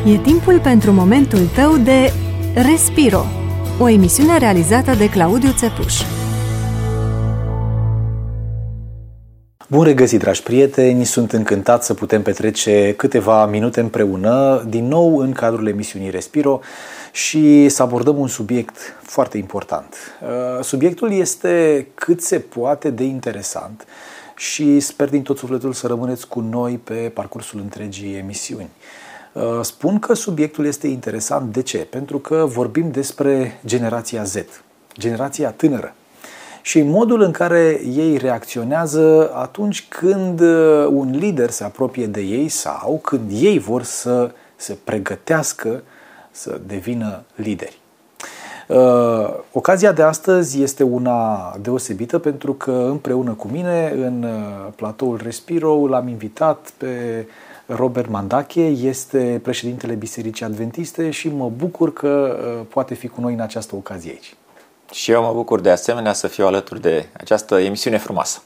E timpul pentru momentul tău de Respiro, o emisiune realizată de Claudiu Țepuș. Bun regăsit, dragi prieteni! Sunt încântat să putem petrece câteva minute împreună, din nou în cadrul emisiunii Respiro, și să abordăm un subiect foarte important. Subiectul este cât se poate de interesant și sper din tot sufletul să rămâneți cu noi pe parcursul întregii emisiuni. Spun că subiectul este interesant. De ce? Pentru că vorbim despre generația Z, generația tânără, și modul în care ei reacționează atunci când un lider se apropie de ei sau când ei vor să se pregătească să devină lideri. Ocazia de astăzi este una deosebită pentru că împreună cu mine în platoul Respiro l-am invitat pe Robert Mandache, este președintele Bisericii Adventiste și mă bucur că poate fi cu noi în această ocazie aici. Și eu mă bucur de asemenea să fiu alături de această emisiune frumoasă.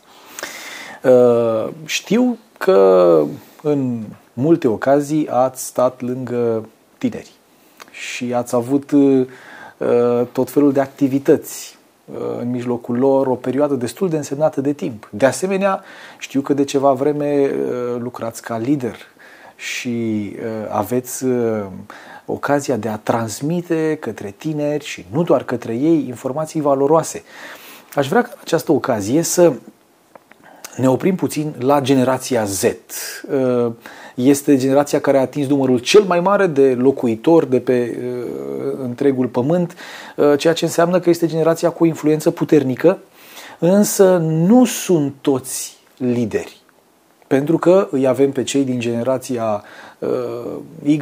Știu că în multe ocazii ați stat lângă tineri și ați avut tot felul de activități în mijlocul lor, o perioadă destul de însemnată de timp. De asemenea, știu că de ceva vreme lucrați ca lider și aveți ocazia de a transmite către tineri și nu doar către ei informații valoroase. Aș vrea ca în această ocazie să ne oprim puțin la generația Z. Este generația care a atins numărul cel mai mare de locuitori de pe întregul pământ, ceea ce înseamnă că este generația cu o influență puternică, însă nu sunt toți lideri. Pentru că îi avem pe cei din generația Y,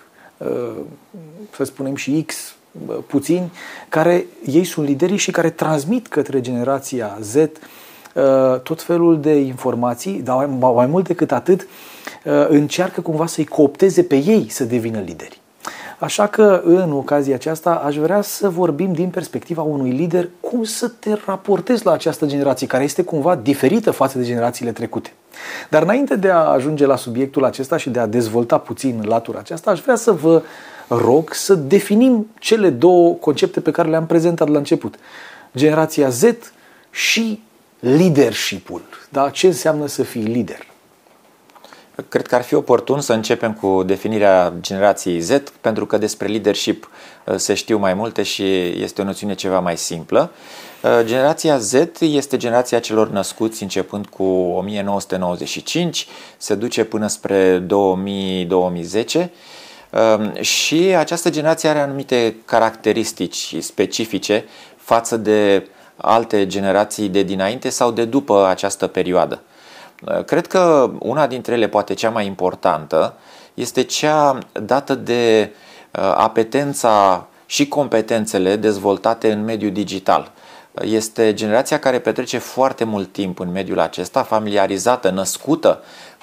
să spunem și X, puțini, care ei sunt liderii și care transmit către generația Z tot felul de informații, dar mai mult decât atât, încearcă cumva să-i coopteze pe ei să devină lideri. Așa că în ocazia aceasta aș vrea să vorbim din perspectiva unui lider cum să te raportezi la această generație care este cumva diferită față de generațiile trecute. Dar înainte de a ajunge la subiectul acesta și de a dezvolta puțin latura aceasta, aș vrea să vă rog să definim cele două concepte pe care le-am prezentat la început. Generația Z și leadership-ul. Da? Ce înseamnă să fii lider? Cred că ar fi oportun să începem cu definirea generației Z, pentru că despre leadership se știu mai multe și este o noțiune ceva mai simplă. Generația Z este generația celor născuți începând cu 1995, se duce până spre 2000-2010 și această generație are anumite caracteristici specifice față de alte generații de dinainte sau de după această perioadă. Cred că una dintre ele, poate cea mai importantă, este cea dată de apetența și competențele dezvoltate în mediul digital. Este generația care petrece foarte mult timp în mediul acesta, familiarizată, născută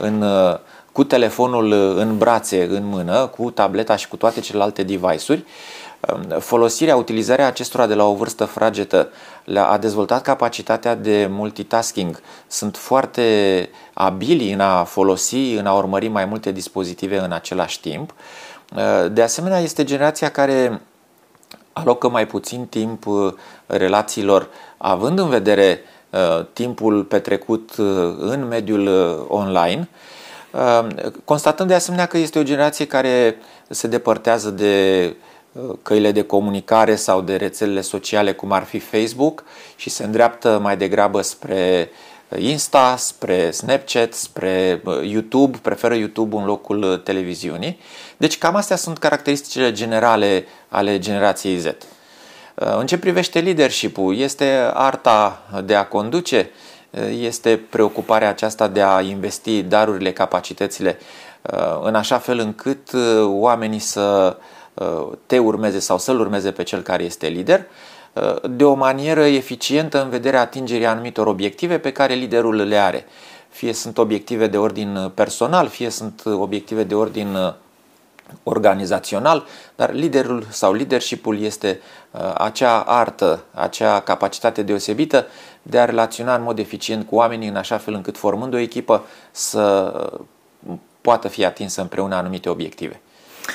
cu telefonul în brațe, în mână, cu tableta și cu toate celelalte device-uri. Folosirea, utilizarea acestora de la o vârstă fragedă a dezvoltat capacitatea de multitasking. Sunt foarte abili în a folosi, în a urmări mai multe dispozitive în același timp. De asemenea, este generația care alocă mai puțin timp relațiilor, având în vedere timpul petrecut în mediul online, constatând de asemenea că este o generație care se depărtează de căile de comunicare sau de rețelele sociale cum ar fi Facebook și se îndreaptă mai degrabă spre Insta, spre Snapchat, spre YouTube, preferă YouTube în locul televiziunii. Deci cam astea sunt caracteristicile generale ale generației Z. În ce privește leadership-ul, este arta de a conduce, este preocuparea aceasta de a investi darurile, capacitățile în așa fel încât oamenii să te urmeze sau să-l urmeze pe cel care este lider, de o manieră eficientă în vederea atingerii anumitor obiective pe care liderul le are. Fie sunt obiective de ordin personal, fie sunt obiective de ordin organizațional, dar liderul sau leadership-ul este acea artă, acea capacitate deosebită de a relaționa în mod eficient cu oamenii în așa fel încât, formând o echipă, să poată fi atinsă împreună anumite obiective.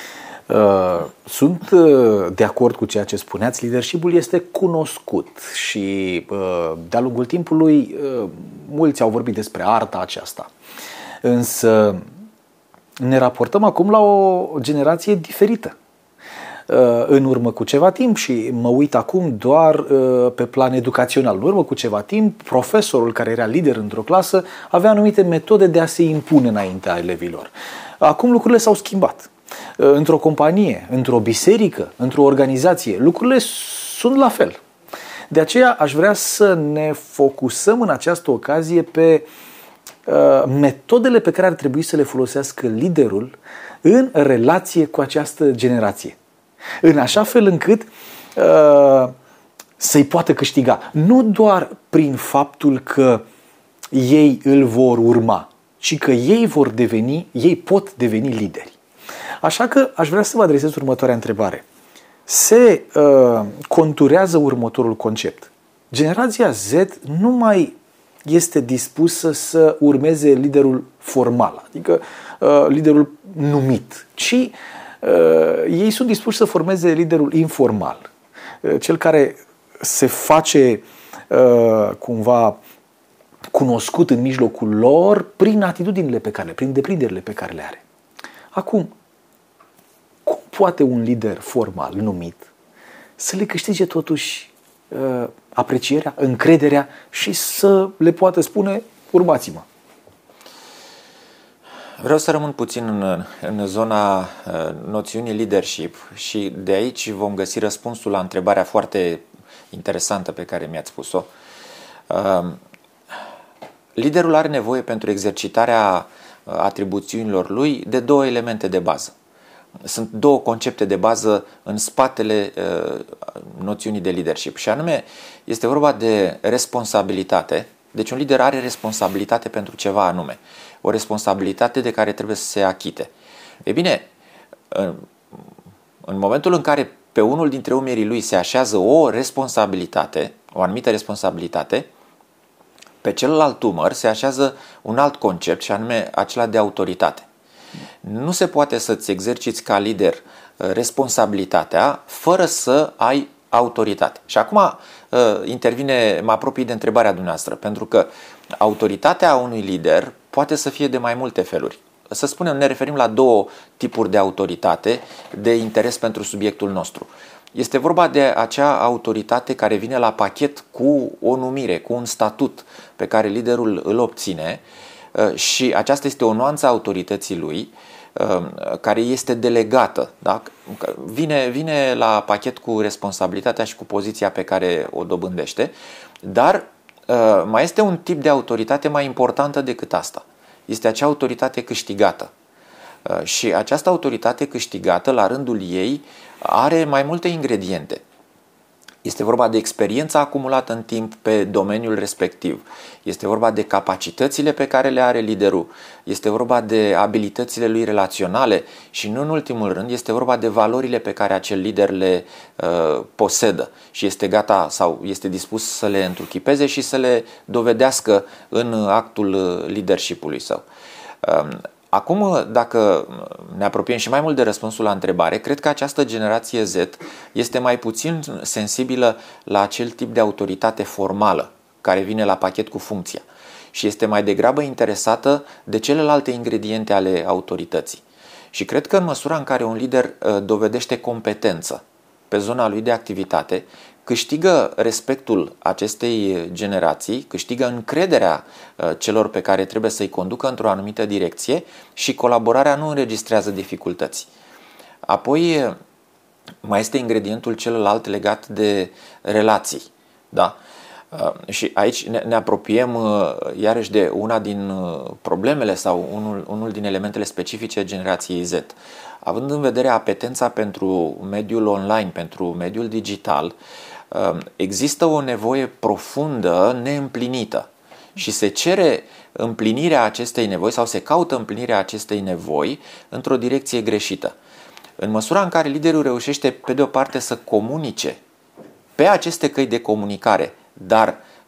Sunt de acord cu ceea ce spuneați, leadership-ul este cunoscut și de-a lungul timpului mulți au vorbit despre arta aceasta. Însă ne raportăm acum la o generație diferită. În urmă cu ceva timp, și mă uit acum doar pe plan educațional, în urmă cu ceva timp, profesorul care era lider într-o clasă avea anumite metode de a se impune înaintea elevilor. Acum lucrurile s-au schimbat. Într-o companie, într-o biserică, într-o organizație, lucrurile sunt la fel. De aceea aș vrea să ne focusăm în această ocazie pe metodele pe care ar trebui să le folosească liderul în relație cu această generație. În așa fel încât să-i poată câștiga. Nu doar prin faptul că ei îl vor urma, ci că ei pot deveni lideri. Așa că aș vrea să vă adresez următoarea întrebare. Se conturează următorul concept. Generația Z nu mai este dispusă să urmeze liderul formal, adică liderul numit, ci ei sunt dispuși să formeze liderul informal, cel care se face cumva cunoscut în mijlocul lor prin atitudinile pe care prin deprinderile pe care le are. Acum, cum poate un lider formal numit să le câștige totuși aprecierea, încrederea și să le poată spune: urmați-mă? Vreau să rămân puțin în zona noțiunii leadership și de aici vom găsi răspunsul la întrebarea foarte interesantă pe care mi-ați pus-o. Liderul are nevoie pentru exercitarea atribuțiunilor lui de două elemente de bază. Sunt două concepte de bază în spatele noțiunii de leadership și anume este vorba de responsabilitate. Deci un lider are responsabilitate pentru ceva anume, o responsabilitate de care trebuie să se achite. Ei bine, în momentul în care pe unul dintre umerii lui se așează o responsabilitate, o anumită responsabilitate, pe celălalt umăr se așează un alt concept și anume acela de autoritate. Nu se poate să-ți exerciți ca lider responsabilitatea fără să ai autoritate. Și acum mă apropii de întrebarea dumneavoastră, pentru că autoritatea unui lider poate să fie de mai multe feluri. Să spunem, ne referim la două tipuri de autoritate de interes pentru subiectul nostru. Este vorba de acea autoritate care vine la pachet cu o numire, cu un statut pe care liderul îl obține și aceasta este o nuanță a autorității lui care este delegată. Da? Vine la pachet cu responsabilitatea și cu poziția pe care o dobândește, dar mai este un tip de autoritate mai importantă decât asta. Este acea autoritate câștigată. Și această autoritate câștigată, la rândul ei, are mai multe ingrediente. Este vorba de experiența acumulată în timp pe domeniul respectiv. Este vorba de capacitățile pe care le are liderul. Este vorba de abilitățile lui relaționale și, nu în ultimul rând, este vorba de valorile pe care acel lider le posedă și este gata sau este dispus să le întruchipeze și să le dovedească în actul leadership-ului său. Acum, dacă ne apropiem și mai mult de răspunsul la întrebare, cred că această generație Z este mai puțin sensibilă la acel tip de autoritate formală care vine la pachet cu funcția și este mai degrabă interesată de celelalte ingrediente ale autorității. Și cred că în măsura în care un lider dovedește competență pe zona lui de activitate, câștigă respectul acestei generații, câștigă încrederea celor pe care trebuie să-i conducă într-o anumită direcție și colaborarea nu înregistrează dificultăți. Apoi mai este ingredientul celălalt legat de relații. Da? Și aici ne apropiem iarăși de una din problemele sau unul din elementele specifice generației Z. Având în vedere apetența pentru mediul online, pentru mediul digital, există o nevoie profundă neîmplinită și se cere împlinirea acestei nevoi sau se caută împlinirea acestei nevoi într-o direcție greșită. În măsura în care liderul reușește pe de o parte să comunice pe aceste căi de comunicare, dar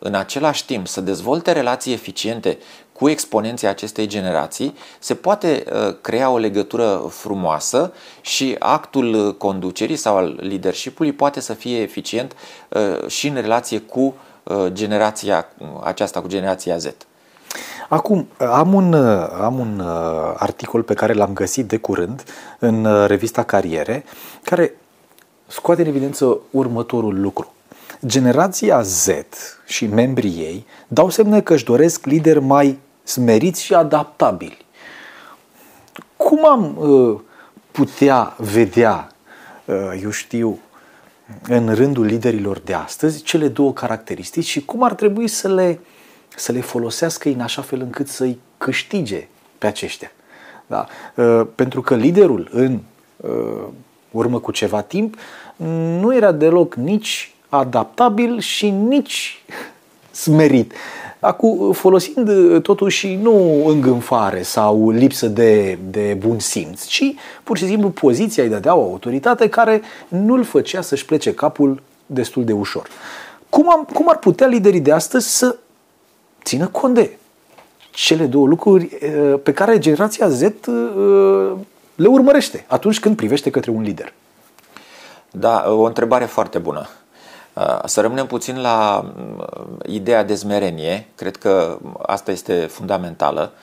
în același timp să dezvolte relații eficiente cu exponenții acestei generații, se poate crea o legătură frumoasă și actul conducerii sau al leadership-ului poate să fie eficient și în relație cu generația aceasta, cu generația Z. Acum, am un articol pe care l-am găsit de curând în revista Cariere, care scoate în evidență următorul lucru. Generația Z și membrii ei dau semne că își doresc lideri mai smeriți și adaptabili. Cum am putea vedea, eu știu, în rândul liderilor de astăzi, cele două caracteristici și cum ar trebui să le folosească în așa fel încât să-i câștige pe aceștia? Da? Pentru că liderul în urmă cu ceva timp nu era deloc nici adaptabil și nici smerit. Acum, folosind totuși nu îngânfare sau lipsă de bun simț, ci pur și simplu poziția îi dădea o autoritate care nu-l făcea să-și plece capul destul de ușor. Cum ar putea liderii de astăzi să țină cont de cele două lucruri pe care generația Z le urmărește atunci când privește către un lider? Da, o întrebare foarte bună. Să rămânem puțin la ideea de smerenie, cred că asta este fundamentală.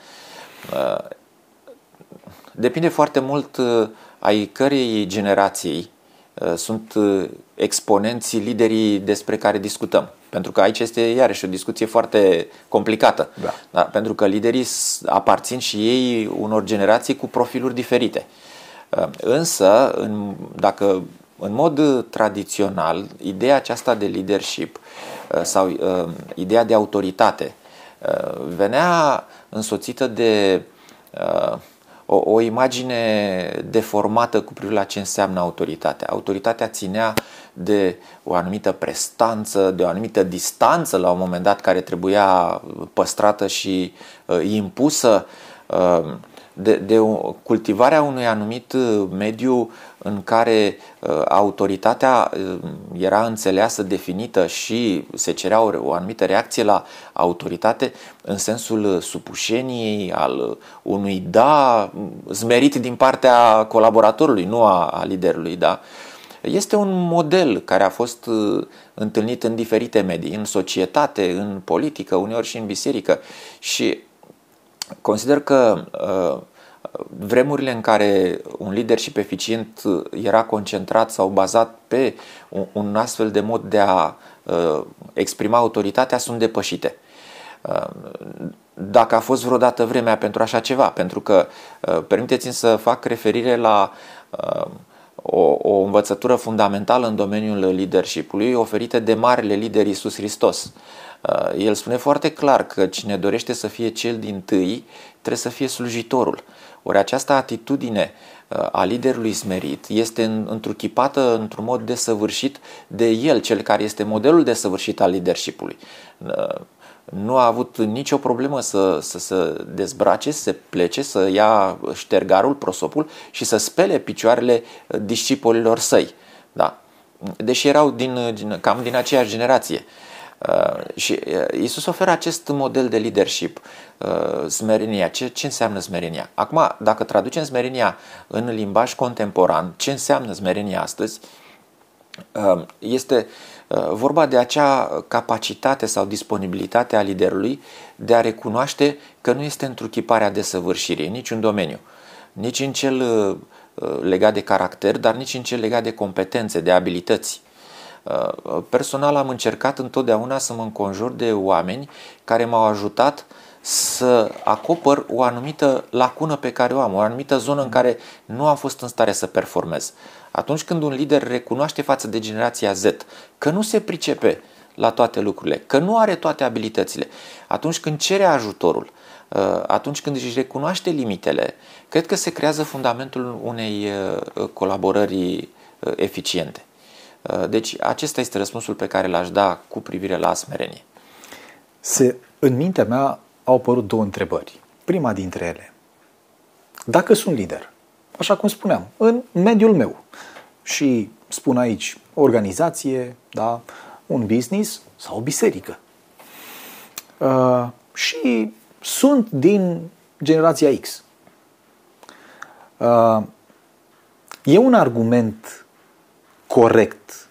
Depinde foarte mult ai cărei generații sunt exponenții, liderii despre care discutăm. Pentru că aici este iarăși o discuție foarte complicată. Da. Da? Pentru că liderii aparțin și ei unor generații cu profiluri diferite. Însă, dacă în mod tradițional, ideea aceasta de leadership sau ideea de autoritate venea însoțită de o imagine deformată cu privire la ce înseamnă autoritatea. Autoritatea ținea de o anumită prestanță, de o anumită distanță la un moment dat care trebuia păstrată și impusă, de cultivarea unui anumit mediu în care autoritatea era înțeleasă, definită și se cerea o anumită reacție la autoritate în sensul supușeniei, al unui da zmerit din partea colaboratorului, nu a liderului, da? Este un model care a fost întâlnit în diferite medii, în societate, în politică, uneori și în biserică, și consider că vremurile în care un leadership eficient era concentrat sau bazat pe un astfel de mod de a exprima autoritatea sunt depășite. Dacă a fost vreodată vremea pentru așa ceva, pentru că permiteți-mi să fac referire la o învățătură fundamentală în domeniul leadership-ului oferită de marele lider Iisus Hristos. El spune foarte clar că cine dorește să fie cel dintâi trebuie să fie slujitorul. Ori această atitudine a liderului smerit este întruchipată într-un mod desăvârșit de el, cel care este modelul desăvârșit al leadership-ului. Nu a avut nicio problemă să se dezbrace, să plece, să ia ștergarul, prosopul și să spele picioarele discipolilor săi. Da? Deși erau cam din aceeași generație. Și Iisus oferă acest model de leadership, smerenia. Ce înseamnă smerenia? Acum, dacă traducem smerenia în limbaj contemporan, ce înseamnă smerenia astăzi? Este vorba de acea capacitate sau disponibilitate a liderului de a recunoaște că nu este întruchiparea desăvârșirii în niciun domeniu, nici în cel legat de caracter, dar nici în cel legat de competențe, de abilități. Personal am încercat întotdeauna să mă înconjur de oameni care m-au ajutat să acopăr o anumită lacună pe care o am, o anumită zonă în care nu am fost în stare să performez. Atunci când un lider recunoaște față de generația Z că nu se pricepe la toate lucrurile, că nu are toate abilitățile, atunci când cere ajutorul, atunci când își recunoaște limitele, cred că se creează fundamentul unei colaborări eficiente. Deci acesta este răspunsul pe care l-aș da cu privire la smerenie. În mintea mea au apărut două întrebări. Prima dintre ele: dacă sunt lider, așa cum spuneam, în mediul meu, și spun aici organizație, da, un business sau o biserică, și sunt din generația X. E un argument corect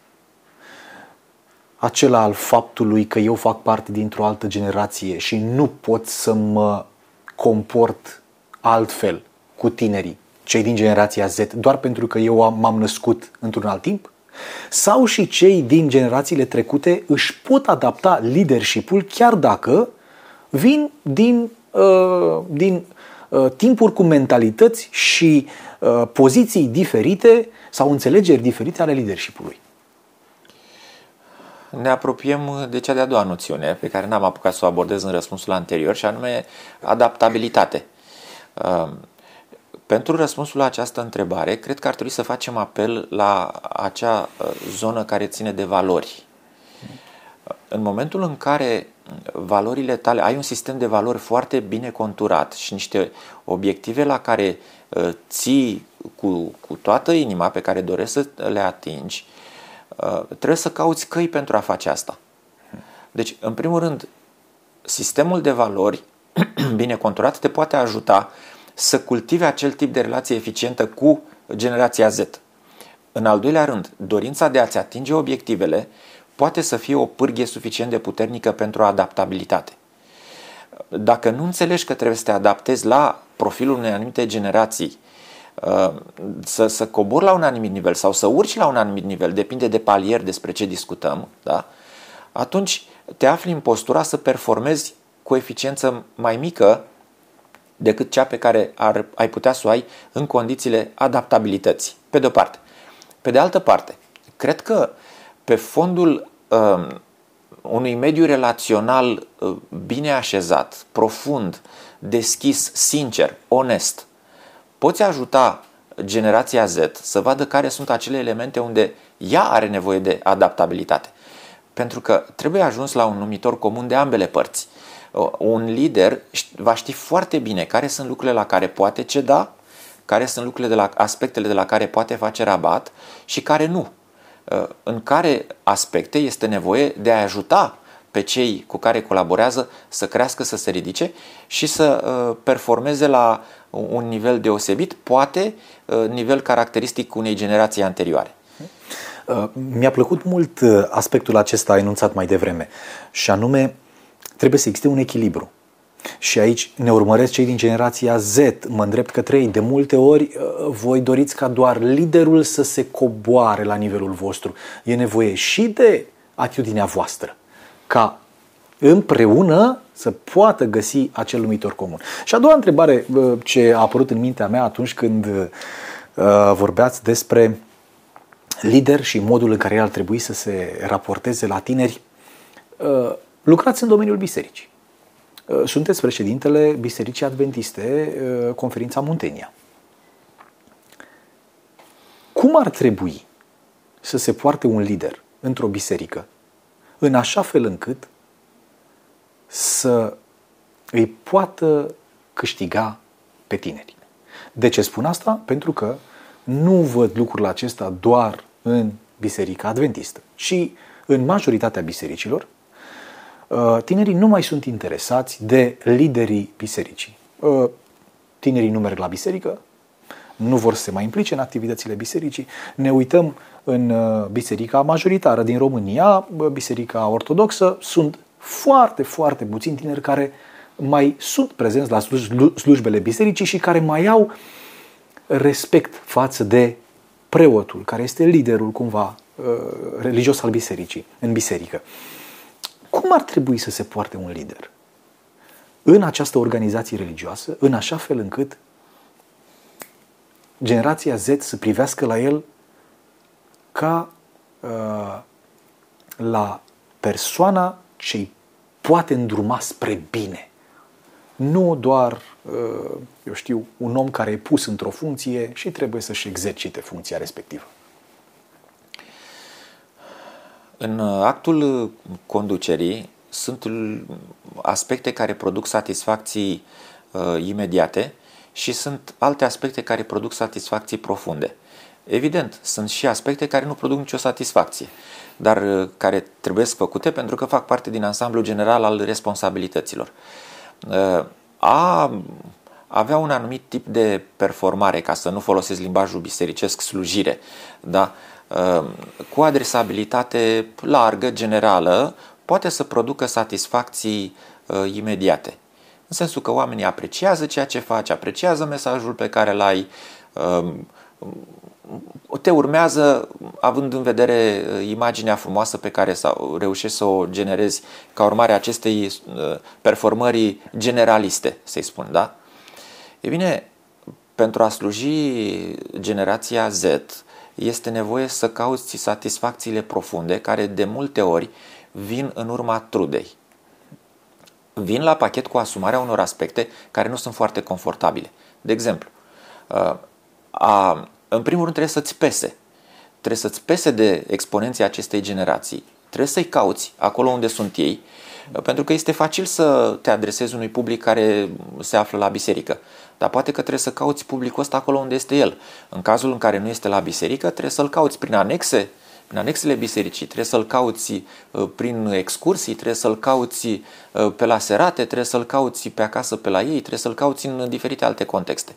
acela al faptului că eu fac parte dintr-o altă generație și nu pot să mă comport altfel cu tinerii, cei din generația Z, doar pentru că eu m-am născut într-un alt timp? Sau și cei din generațiile trecute își pot adapta leadership-ul chiar dacă vin din timpuri cu mentalități și poziții diferite sau înțelegeri diferite ale leadership-ului? Ne apropiem de cea de-a doua noțiune pe care n-am apucat să o abordez în răspunsul anterior, și anume adaptabilitate. Pentru răspunsul la această întrebare, cred că ar trebui să facem apel la acea zonă care ține de valori. În momentul în care valorile tale, ai un sistem de valori foarte bine conturat și niște obiective la care ții cu toată inima, pe care dorești să le atingi, trebuie să cauți căi pentru a face asta. Deci, în primul rând, sistemul de valori bine conturat te poate ajuta să cultive acel tip de relație eficientă cu generația Z. În al doilea rând, dorința de a-ți atinge obiectivele poate să fie o pârghie suficient de puternică pentru adaptabilitate. Dacă nu înțelegi că trebuie să te adaptezi la profilul unei anumite generații, să cobori la un anumit nivel sau să urci la un anumit nivel, depinde de palier despre ce discutăm, da? Atunci te afli în postura să performezi cu eficiență mai mică decât cea pe care ai putea să o ai în condițiile adaptabilității, pe de-o parte. Pe de altă parte, cred că pe fondul unui mediu relațional bine așezat, profund, deschis, sincer, onest, poți ajuta generația Z să vadă care sunt acele elemente unde ea are nevoie de adaptabilitate. Pentru că trebuie ajuns la un numitor comun de ambele părți. Un lider va ști foarte bine care sunt lucrurile la care poate ceda, care sunt lucrurile aspectele de la care poate face rabat și care nu. În care aspecte este nevoie de a ajuta pe cei cu care colaborează să crească, să se ridice și să performeze la un nivel deosebit, poate nivel caracteristic unei generații anterioare. Mi-a plăcut mult aspectul acesta enunțat mai devreme, și anume trebuie să existe un echilibru. Și aici ne urmăresc cei din generația Z, mă îndrept către ei. De multe ori voi doriți ca doar liderul să se coboare la nivelul vostru. E nevoie și de atitudinea voastră, ca împreună să poată găsi acel numitor comun. Și a doua întrebare ce a apărut în mintea mea atunci când vorbeați despre lider și modul în care el ar trebui să se raporteze la tineri, lucrați în domeniul bisericii. Sunteți președintele Bisericii Adventiste, Conferința Muntenia. Cum ar trebui să se poarte un lider într-o biserică în așa fel încât să îi poată câștiga pe tineri? De ce spun asta? Pentru că nu văd lucrul acesta doar în Biserica Adventistă, ci în majoritatea bisericilor. Tinerii nu mai sunt interesați de liderii bisericii. Tinerii nu merg la biserică, nu vor să se mai implice în activitățile bisericii. Ne uităm în biserica majoritară din România, biserica ortodoxă, sunt foarte, foarte puțini tineri care mai sunt prezenți la slujbele bisericii și care mai au respect față de preotul, care este liderul cumva religios al bisericii, în biserică. Cum ar trebui să se poarte un lider în această organizație religioasă, în așa fel încât generația Z să privească la el ca la persoana ce îi poate îndruma spre bine? Nu doar, eu știu, un om care e pus într-o funcție și trebuie să-și exercite funcția respectivă. În actul conducerii sunt aspecte care produc satisfacții imediate și sunt alte aspecte care produc satisfacții profunde. Evident, sunt și aspecte care nu produc nicio satisfacție, dar care trebuie făcute pentru că fac parte din ansamblul general al responsabilităților. A avea un anumit tip de performare, ca să nu folosesc limbajul bisericesc, slujire, da? Cu adresabilitate largă, generală, poate să producă satisfacții imediate. În sensul că oamenii apreciază ceea ce faci, apreciază mesajul pe care îl ai, te urmează având în vedere imaginea frumoasă pe care reușești să o generezi ca urmare a acestei performări generaliste, să-i spun, da? E bine, pentru a sluji generația Z, este nevoie să cauți satisfacțiile profunde care de multe ori vin în urma trudei. Vin la pachet cu asumarea unor aspecte care nu sunt foarte confortabile. De exemplu, în primul rând trebuie să-ți pese. Trebuie să-ți pese de exponenții acestei generații. Trebuie să-i cauți acolo unde sunt ei, pentru că este facil să te adresezi unui public care se află la biserică. Dar poate că trebuie să cauți publicul ăsta acolo unde este el. În cazul în care nu este la biserică, trebuie să-l cauți prin anexele bisericii, trebuie să-l cauți prin excursii, trebuie să-l cauți pe la serate, trebuie să-l cauți pe acasă pe la ei, trebuie să-l cauți în diferite alte contexte.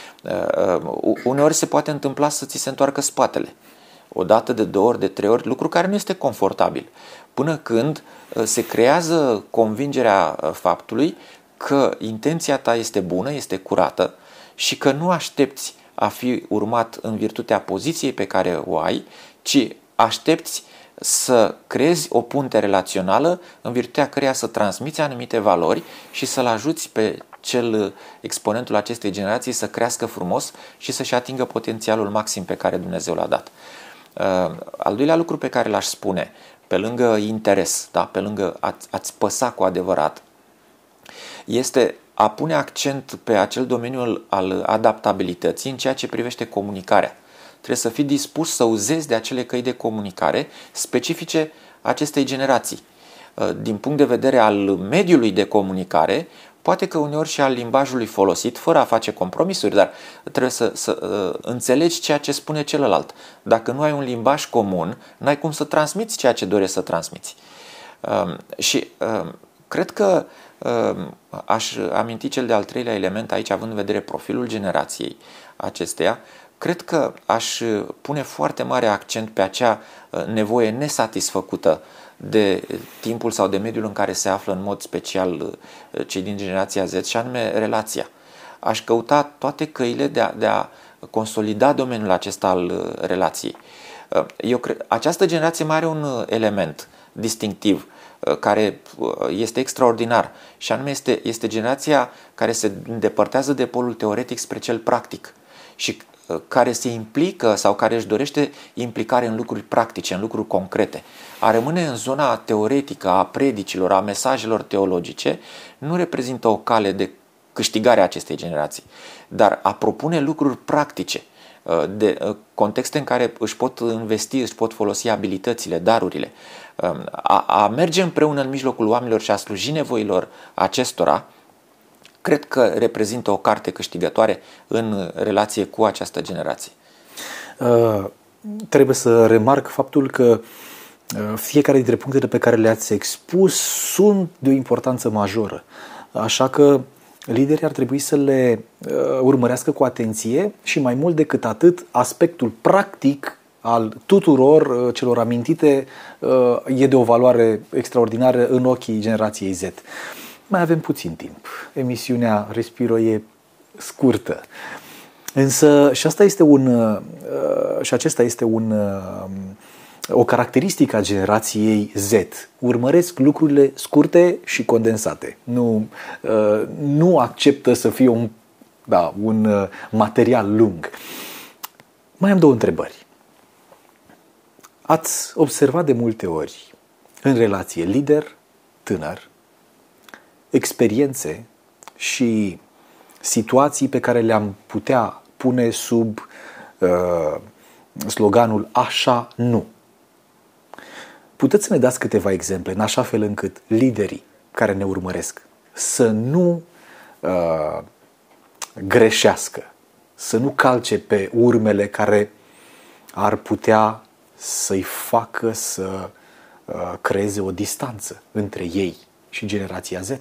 Uneori se poate întâmpla să ți se întoarcă spatele. O dată, de 2 ori, de 3 ori, lucru care nu este confortabil. Până când se creează convingerea faptului că intenția ta este bună, este curată și că nu aștepți a fi urmat în virtutea poziției pe care o ai, ci aștepți să creezi o punte relațională în virtutea căreia să transmiți anumite valori și să-l ajuți pe exponentul acestei generații să crească frumos și să-și atingă potențialul maxim pe care Dumnezeu l-a dat. Al doilea lucru pe care l-aș spune, pe lângă interes, da, pe lângă a-ți păsa cu adevărat, este a pune accent pe acel domeniu al adaptabilității în ceea ce privește comunicarea. Trebuie să fii dispus să uzezi de acele căi de comunicare specifice acestei generații. Din punct de vedere al mediului de comunicare, poate că uneori și al limbajului folosit, fără a face compromisuri, dar trebuie să înțelegi ceea ce spune celălalt. Dacă nu ai un limbaj comun, n-ai cum să transmiți ceea ce dorești să transmiți. Și cred că aș aminti cel de-al treilea element aici, având în vedere profilul generației acesteia. Cred că aș pune foarte mare accent pe acea nevoie nesatisfăcută de timpul sau de mediul în care se află în mod special cei din generația Z, și anume relația. Aș căuta toate căile de a consolida domeniul acesta al relației. Eu cred, această generație mai are un element distinctiv care este extraordinar, și anume este generația care se îndepărtează de polul teoretic spre cel practic și care se implică sau care își dorește implicare în lucruri practice, în lucruri concrete. A rămâne în zona teoretică a predicilor, a mesajelor teologice, nu reprezintă o cale de câștigare a acestei generații, dar a propune lucruri practice, de contexte în care își pot investi, își pot folosi abilitățile, darurile, a merge împreună în mijlocul oamenilor și a sluji nevoilor acestora, cred că reprezintă o carte câștigătoare în relație cu această generație. Trebuie să remarc faptul că fiecare dintre punctele pe care le-ați expus sunt de o importanță majoră. Așa că liderii ar trebui să le urmărească cu atenție și, mai mult decât atât, aspectul practic al tuturor celor amintite e de o valoare extraordinară în ochii generației Z. Mai avem puțin timp. Emisiunea Respiro e scurtă. Însă și acesta este o caracteristică a generației Z. Urmăresc lucrurile scurte și condensate. Nu acceptă să fie un material lung. Mai am 2 întrebări. Ați observat de multe ori în relație lider-tânăr experiențe și situații pe care le-am putea pune sub sloganul așa nu. Puteți să ne dați câteva exemple în așa fel încât liderii care ne urmăresc să nu greșească, să nu calce pe urmele care ar putea să-i facă să creeze o distanță între ei și generația Z.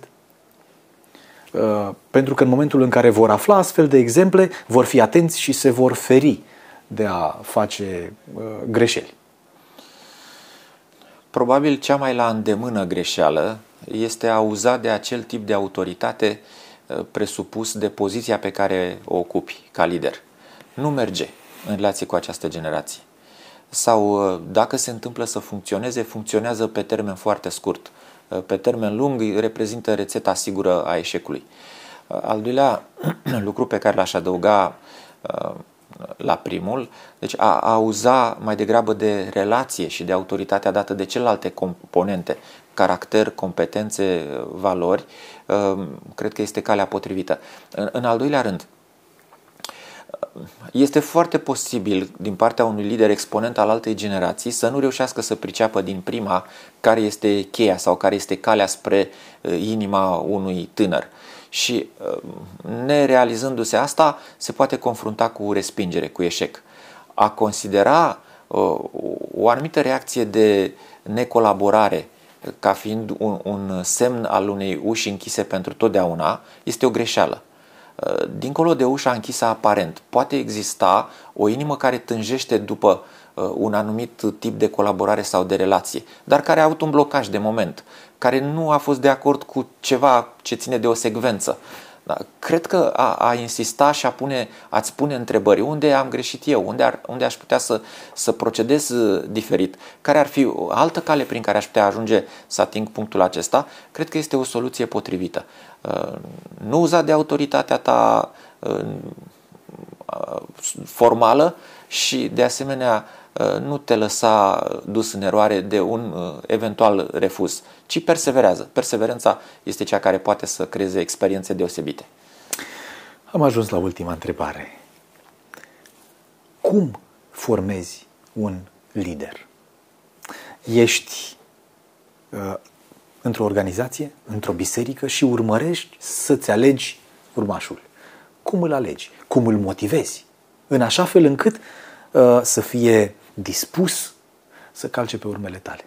Pentru că în momentul în care vor afla astfel de exemple, vor fi atenți și se vor feri de a face greșeli. Probabil cea mai la îndemână greșeală este a uza de acel tip de autoritate presupus de poziția pe care o ocupi ca lider. Nu merge în relație cu această generație. Sau dacă se întâmplă să funcționeze, funcționează pe termen foarte scurt. Pe termen lung reprezintă rețeta sigură a eșecului. Al doilea lucru pe care l-aș adăuga la primul, deci a uza mai degrabă de relație și de autoritatea dată de celelalte componente, caracter, competențe, valori, cred că este calea potrivită. În al doilea rând, este foarte posibil din partea unui lider exponent al altei generații să nu reușească să priceapă din prima care este cheia sau care este calea spre inima unui tânăr. Și nerealizându-se asta, se poate confrunta cu respingere, cu eșec. A considera o anumită reacție de necolaborare ca fiind un semn al unei uși închise pentru totdeauna este o greșeală. Dincolo de ușa închisă aparent, poate exista o inimă care tânjește după un anumit tip de colaborare sau de relație, dar care a avut un blocaj de moment, care nu a fost de acord cu ceva ce ține de o secvență. Da, cred că a insista și a-ți pune întrebări. Unde am greșit eu? Unde aș putea să procedez diferit? Care ar fi o altă cale prin care aș putea ajunge să ating punctul acesta? Cred că este o soluție potrivită. Nu uza de autoritatea ta formală și, de asemenea, nu te lăsa dus în eroare de un eventual refuz, ci perseverează. Perseverența este cea care poate să creeze experiențe deosebite. Am ajuns la ultima întrebare. Cum formezi un lider? Ești într-o organizație, într-o biserică și urmărești să-ți alegi urmașul. Cum îl alegi? Cum îl motivezi? În așa fel încât să fie dispus să calce pe urmele tale.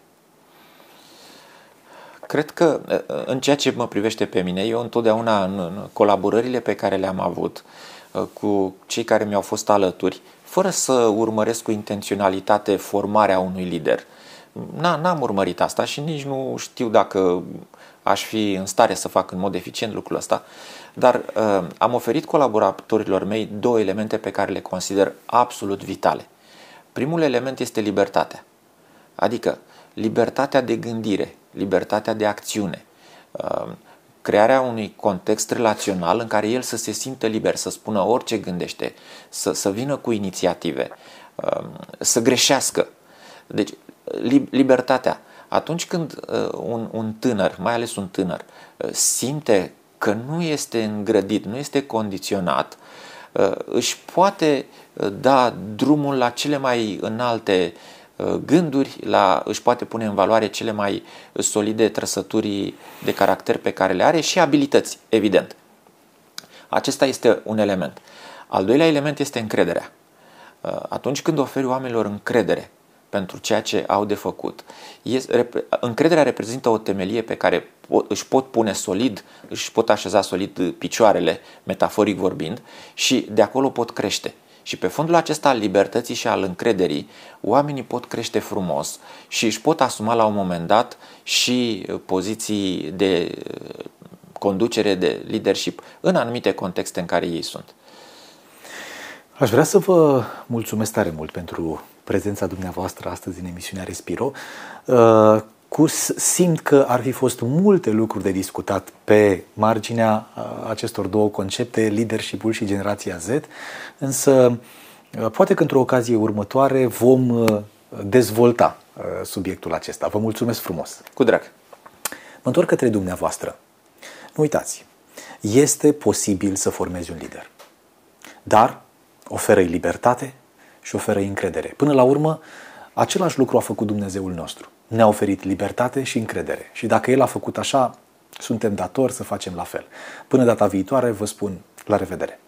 Cred că în ceea ce mă privește pe mine, eu întotdeauna în colaborările pe care le-am avut cu cei care mi-au fost alături, fără să urmăresc cu intenționalitate formarea unui lider, n-am urmărit asta și nici nu știu dacă aș fi în stare să fac în mod eficient lucrul ăsta, dar am oferit colaboratorilor mei două elemente pe care le consider absolut vitale. Primul element este libertatea, adică libertatea de gândire, libertatea de acțiune, crearea unui context relațional în care el să se simtă liber, să spună orice gândește, să vină cu inițiative, să greșească. Deci, libertatea. Atunci când un tânăr, mai ales un tânăr, simte că nu este îngrădit, nu este condiționat, își poate da drumul la cele mai înalte gânduri, își poate pune în valoare cele mai solide trăsături de caracter pe care le are și abilități, evident. Acesta este un element. Al doilea element este încrederea. Atunci când oferi oamenilor încredere pentru ceea ce au de făcut, încrederea reprezintă o temelie pe care își pot pune solid, își pot așeza solid picioarele, metaforic vorbind, și de acolo pot crește. Și pe fondul acesta al libertății și al încrederii, oamenii pot crește frumos și își pot asuma la un moment dat și poziții de conducere, de leadership în anumite contexte în care ei sunt. Aș vrea să vă mulțumesc tare mult pentru prezența dumneavoastră astăzi în emisiunea Respiro. Simt că ar fi fost multe lucruri de discutat pe marginea acestor două concepte, leadership-ul și generația Z, însă poate că într-o ocazie următoare vom dezvolta subiectul acesta. Vă mulțumesc frumos! Cu drag! Mă întorc către dumneavoastră. Nu uitați, este posibil să formezi un lider, dar oferă-i libertate și oferă-i încredere. Până la urmă, același lucru a făcut Dumnezeul nostru. Ne-a oferit libertate și încredere. Și dacă El a făcut așa, suntem datori să facem la fel. Până data viitoare, vă spun la revedere!